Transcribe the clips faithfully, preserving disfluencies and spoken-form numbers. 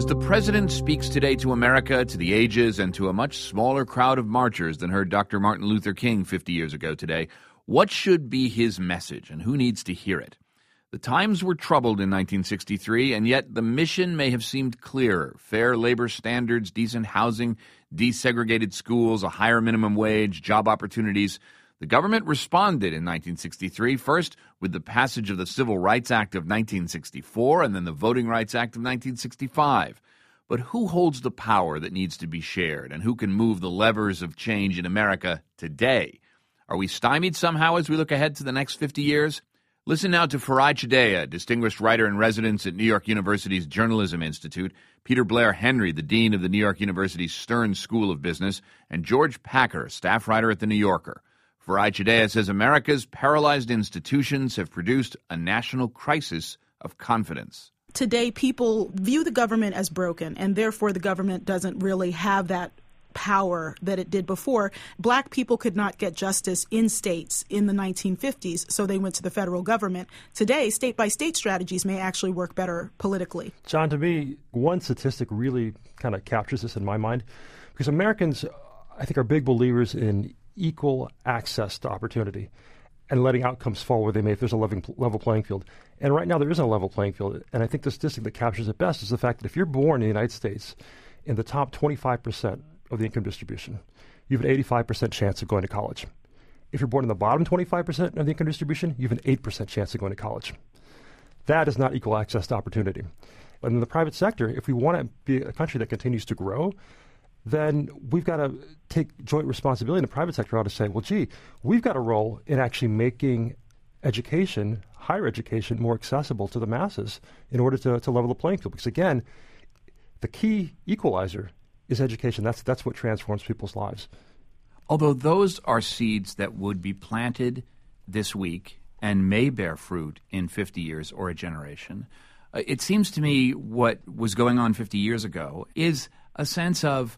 As the president speaks today to America, to the ages, and to a much smaller crowd of marchers than heard Doctor Martin Luther King fifty years ago today, what should be his message, and who needs to hear it? The times were troubled in nineteen sixty-three, and yet the mission may have seemed clearer. Fair labor standards, decent housing, desegregated schools, a higher minimum wage, job opportunities. The government responded in nineteen sixty-three, first with the passage of the Civil Rights Act of nineteen sixty-four and then the Voting Rights Act of nineteen sixty-five. But who holds the power that needs to be shared, and who can move the levers of change in America today? Are we stymied somehow as we look ahead to the next fifty years? Listen now to Farai Chideya, distinguished writer-in-residence at New York University's Journalism Institute, Peter Blair Henry, the dean of the New York University Stern School of Business, and George Packer, staff writer at The New Yorker. Farai Chideya says America's paralyzed institutions have produced a national crisis of confidence. Today, people view the government as broken, and therefore the government doesn't really have that power that it did before. Black people could not get justice in states in the nineteen fifties, so they went to the federal government. Today, state-by-state strategies may actually work better politically. John, to me, one statistic really kind of captures this in my mind, because Americans, I think, are big believers in equal access to opportunity and letting outcomes fall where they may if there's a level, level playing field. And right now there isn't a level playing field. And I think the statistic that captures it best is the fact that if you're born in the United States in the top twenty-five percent of the income distribution, you have an eighty-five percent chance of going to college. If you're born in the bottom twenty-five percent of the income distribution, you have an eight percent chance of going to college. That is not equal access to opportunity. But in the private sector, if we want to be a country that continues to grow, then we've got to take joint responsibility in the private sector ought to say, well, gee, we've got a role in actually making education, higher education, more accessible to the masses in order to, to level the playing field. Because, again, the key equalizer is education. That's, that's what transforms people's lives. Although those are seeds that would be planted this week and may bear fruit in fifty years or a generation, uh, it seems to me what was going on fifty years ago is a sense of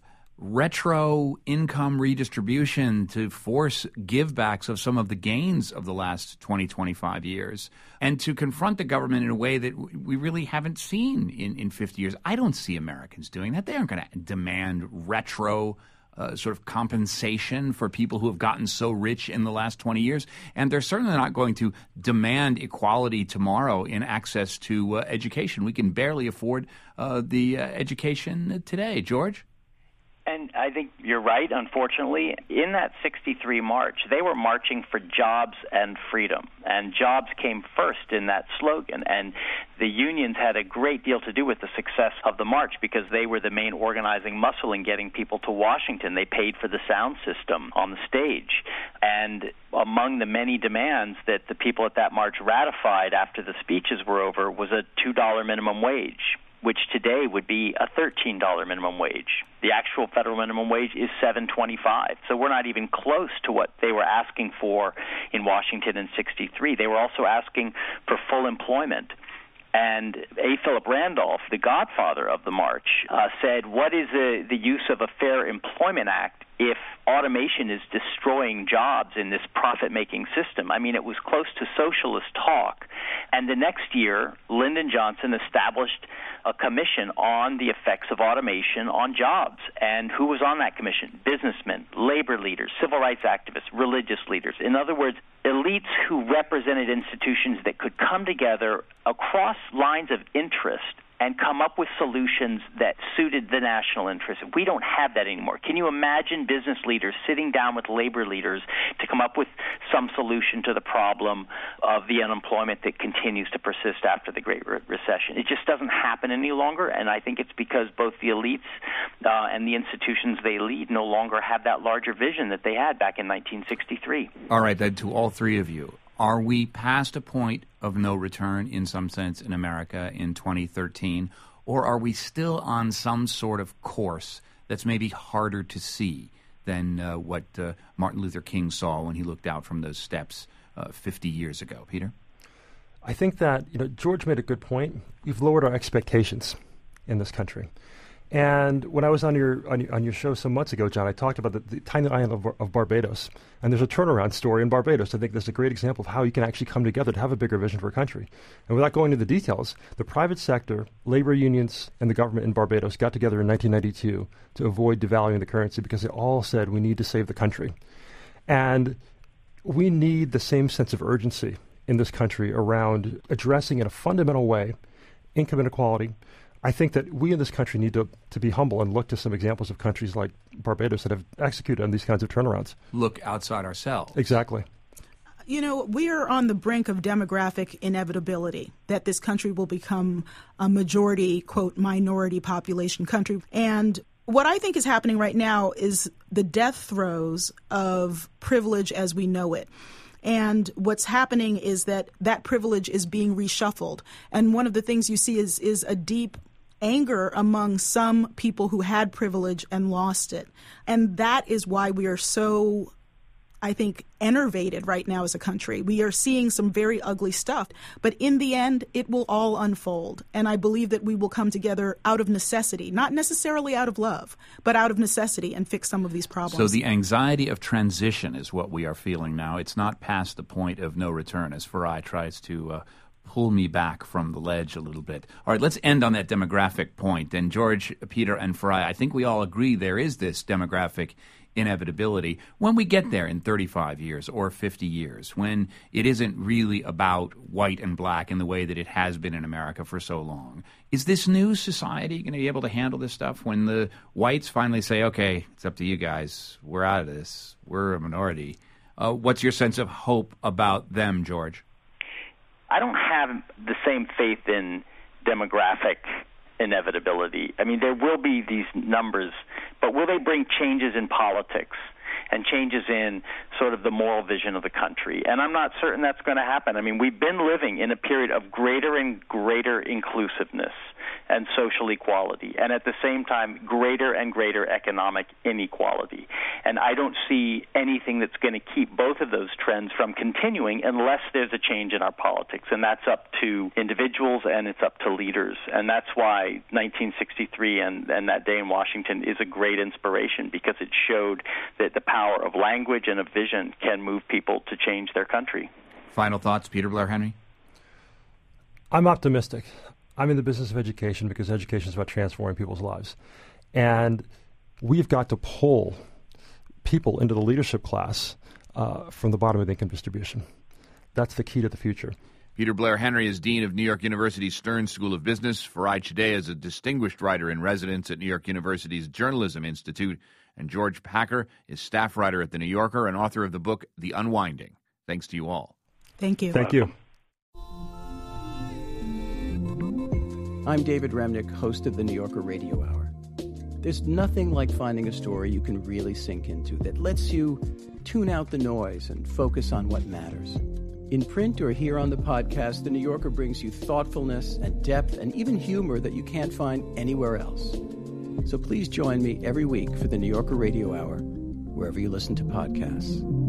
retro income redistribution to force givebacks of some of the gains of the last twenty, twenty-five years, and to confront the government in a way that we really haven't seen in, in fifty years. I don't see Americans doing that. They aren't going to demand retro uh, sort of compensation for people who have gotten so rich in the last twenty years. And they're certainly not going to demand equality tomorrow in access to uh, education. We can barely afford uh, the uh, education today. George? And I think you're right, unfortunately. In that sixty-three march, they were marching for jobs and freedom. And jobs came first in that slogan. And the unions had a great deal to do with the success of the march because they were the main organizing muscle in getting people to Washington. They paid for the sound system on the stage. And among the many demands that the people at that march ratified after the speeches were over was a two dollars minimum wage, which today would be a thirteen dollars minimum wage. The actual federal minimum wage is seven twenty-five. So we're not even close to what they were asking for in Washington in sixty-three. They were also asking for full employment. And A. Philip Randolph, the godfather of the march, uh, said, what is the, the use of a Fair Employment Act if automation is destroying jobs in this profit-making system? I mean, it was close to socialist talk. And the next year, Lyndon Johnson established a commission on the effects of automation on jobs. And who was on that commission? Businessmen, labor leaders, civil rights activists, religious leaders. In other words, elites who represented institutions that could come together across lines of interest and come up with solutions that suited the national interest. We don't have that anymore. Can you imagine business leaders sitting down with labor leaders to come up with some solution to the problem of the unemployment that continues to persist after the Great Re- Recession? It just doesn't happen any longer, and I think it's because both the elites uh, and the institutions they lead no longer have that larger vision that they had back in nineteen sixty-three. All right, then, to all three of you. Are we past a point of no return in some sense in America in twenty thirteen, or are we still on some sort of course that's maybe harder to see than uh, what uh, Martin Luther King saw when he looked out from those steps uh, fifty years ago? Peter? I think that, you know, George made a good point. We've lowered our expectations in this country. And when I was on your on, your- on your show some months ago, John, I talked about the, the tiny island of, Bar- of Barbados. And there's a turnaround story in Barbados. I think that's a great example of how you can actually come together to have a bigger vision for a country. And without going into the details, the private sector, labor unions, and the government in Barbados got together in nineteen ninety-two to avoid devaluing the currency because they all said we need to save the country. And we need the same sense of urgency in this country around addressing in a fundamental way income inequality. I think that we in this country need to, to be humble and look to some examples of countries like Barbados that have executed on these kinds of turnarounds. Look outside ourselves. Exactly. You know, we are on the brink of demographic inevitability, that this country will become a majority, quote, minority population country. And what I think is happening right now is the death throes of privilege as we know it. And what's happening is that that privilege is being reshuffled. And one of the things you see is is a deep anger among some people who had privilege and lost it. And that is why we are so, I think, enervated right now as a country. We are seeing some very ugly stuff. But in the end, it will all unfold. And I believe that we will come together out of necessity, not necessarily out of love, but out of necessity, and fix some of these problems. So the anxiety of transition is what we are feeling now. It's not past the point of no return, as Farai tries to uh, pull me back from the ledge a little bit. All right, let's end on that demographic point. And George, Peter, and Farai, I think we all agree there is this demographic inevitability when we get there in thirty-five years or fifty years, when it isn't really about white and black in the way that it has been in America for so long. Is this new society going to be able to handle this stuff when the whites finally say, okay, it's up to you guys, we're out of this, we're a minority? Uh, what's your sense of hope about them, George? I don't have the same faith in demographic inevitability. I mean, there will be these numbers, but will they bring changes in politics and changes in sort of the moral vision of the country? And I'm not certain that's going to happen. I mean, we've been living in a period of greater and greater inclusiveness and social equality, and at the same time, greater and greater economic inequality. And I don't see anything that's going to keep both of those trends from continuing unless there's a change in our politics. And that's up to individuals and it's up to leaders. And that's why nineteen sixty-three and, and that day in Washington is a great inspiration, because it showed that the power of language and of vision can move people to change their country. Final thoughts, Peter Blair Henry? I'm optimistic. I'm in the business of education because education is about transforming people's lives. And we've got to pull people into the leadership class uh, from the bottom of the income distribution. That's the key to the future. Peter Blair Henry is Dean of New York University's Stern School of Business. Farai Chideya is a distinguished writer in residence at New York University's Journalism Institute. And George Packer is staff writer at The New Yorker and author of the book, The Unwinding. Thanks to you all. Thank you. Thank you. I'm David Remnick, host of the New Yorker Radio Hour. There's nothing like finding a story you can really sink into that lets you tune out the noise and focus on what matters. In print or here on the podcast, The New Yorker brings you thoughtfulness and depth and even humor that you can't find anywhere else. So please join me every week for the New Yorker Radio Hour, wherever you listen to podcasts.